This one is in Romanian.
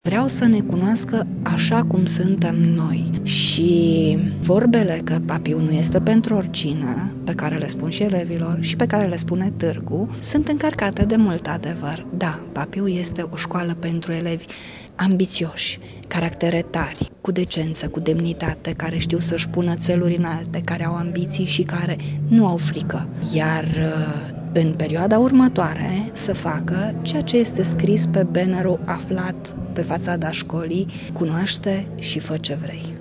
Vreau să ne cunoască așa cum suntem noi. Și vorbele că Papiu nu este pentru oricine, pe care le spun și elevilor și pe care le spune Târgu, sunt încărcate de mult adevăr. Da, Papiu este o școală pentru elevi ambițioși, caractere tari, cu decență, cu demnitate, care știu să-și pună țeluri înalte, care au ambiții și care nu au frică. Iar în perioada următoare să facă ceea ce este scris pe bannerul aflat pe fațada școlii: cunoaște și fă ce vrei.